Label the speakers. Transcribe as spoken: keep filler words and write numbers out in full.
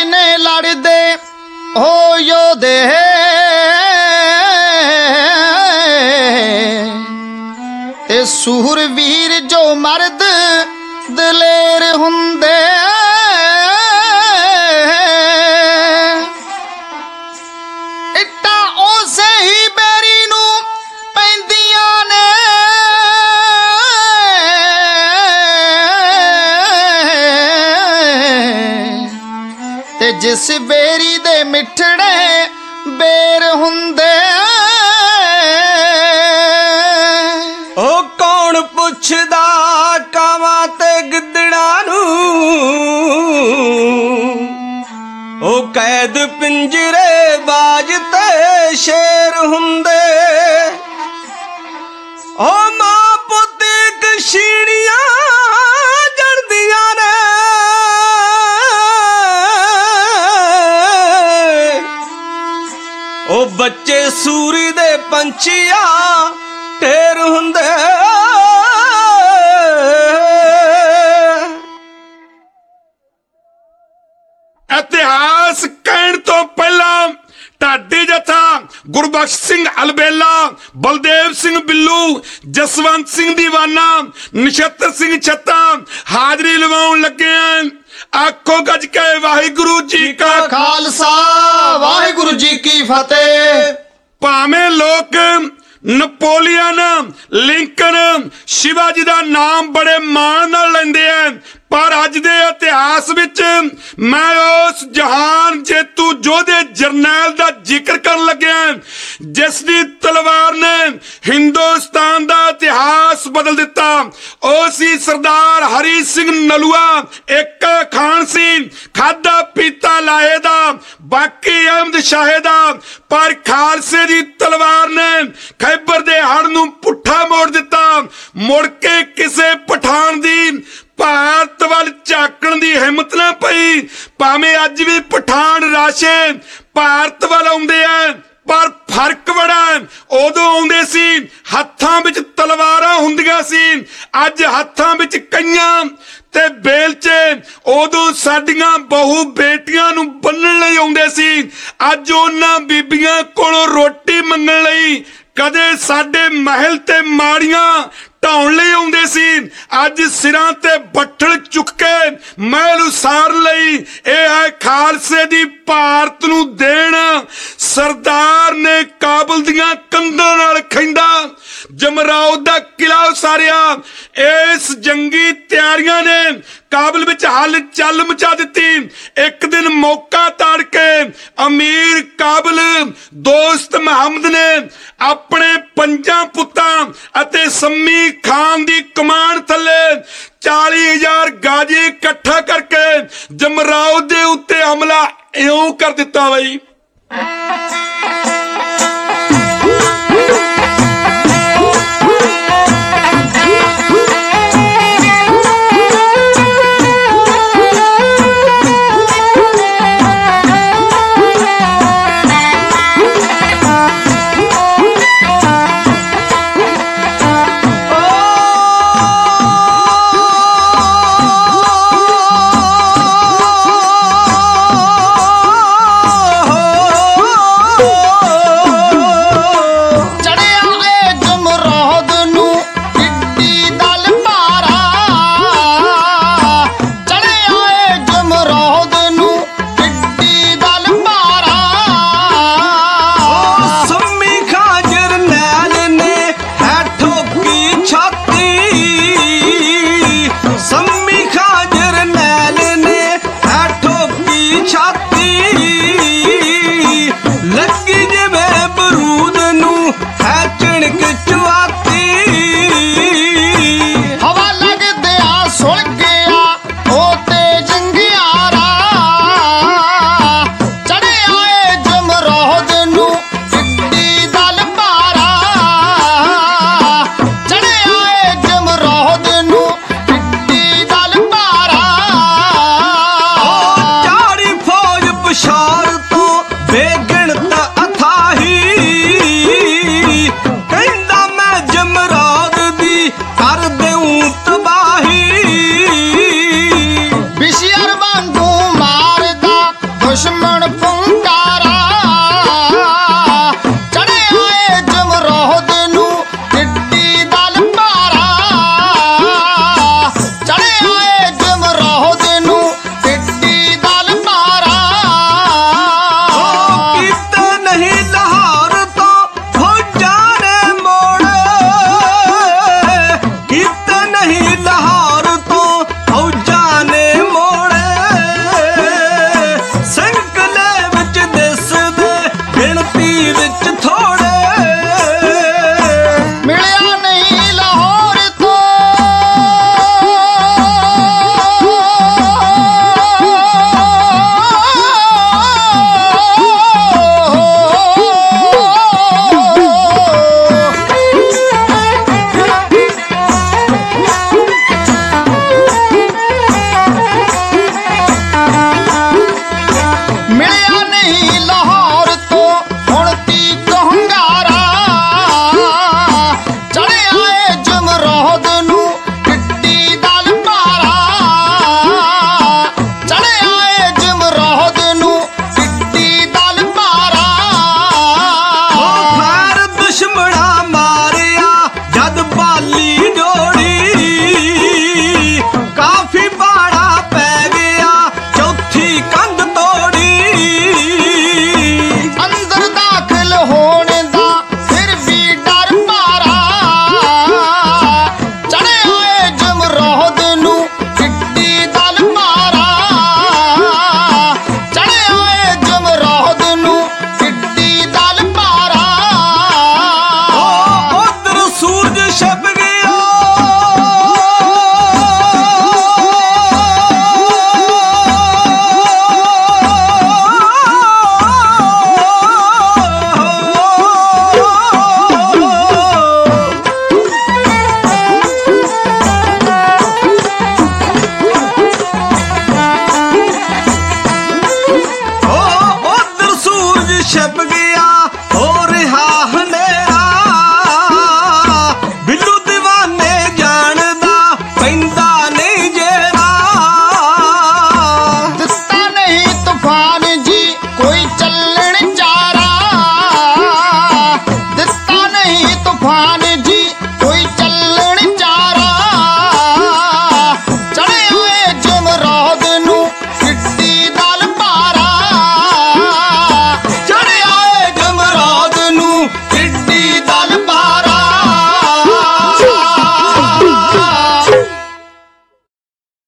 Speaker 1: ने लड़दे हो योधे ते सूरवीर जो मर्द दलेर हुंदे इट्टा उसे ही बैरी नू पैंदियां ने ते जिस बेरी दे मिठड़े बेर हुंदे
Speaker 2: ओ कौन पुछदा कावां ते गिद्दड़ां नू ओ कैद पिंजरे बाज ते शेर हुंदे ओ मां पुत इक छीड़ियां जड़दियां ने ओ बच्चे सूरी दे पंछिया ढेर हुंदे
Speaker 3: इतिहास कहण तो पहला ढाडी जथा गुरबख्श सिंह अलबेला, बलदेव सिंह बिल्लू, जसवंत सिंह दीवाना, नछत्र सिंह छत्ता हाजरी लवाउण लगे हैं। आखो गज के वाहिगुरु जी का
Speaker 1: खालसा वाहिगुरु जी की फतेह।
Speaker 3: भावें लोक नपोलियन, लिंकन, शिवाजी दा नाम बड़े मान नाल लैंदे हैं, पर अज दे इतिहास विच मैं उस जहान जेतू योधे जरनैल दा जिक्र करन लग्या जिसदी तलवार ने हिंदुस्तान दा इतिहास बदल दिता। ओ सी सरदार हरी सिंह नलूआ, एक खान सी खादा पीता लाए दा, बाकी अहमद शाहे दा, पर खालसे दी तलवार ने खैबर दे हड़ नूं पुट्ठा मोड़ दिता। मुड़ के किसे पठान दी भारत वाल झाकण दी हिम्मत ना पई। भावें अज भी पठान राशे भारत वाल आउंदे हैं, पर फर्क बड़ा है। उदों आउंदे सी हत्थां विच तलवारां हुंदियां सी, अज हत्थां विच कईयां ते बेलचे। उदों साडियां बहु बेटियां नूं बन्नण लई आउंदे सी, अज उन्हां बीबियां कोलों रोटी मंगण लई कदे साडे महल ते माड़ियां ढाउण लई आउंदे सी, अज सिरां ते बट्ठल चुक के महल उसार लई। इह है खालसे दी भारत नूं देण। सरदार ने काबल दियां कंधां नाल खैंदा जमराओ दा किला उसारिया। इस जंगी तैयारियां ने काबल विच हल चल मचा दिती। एक दिन मौका ताड़ के अमीर काबल दोस्त मुहम्मद ने अपने पंजां पुत्तां अते सम्मी खान दी कमान थले चाली हजार गाजी इकट्ठा करके जमराओ दे उत्ते हमला इउं कर दिता बई।
Speaker 1: ਤੂਫਾਨ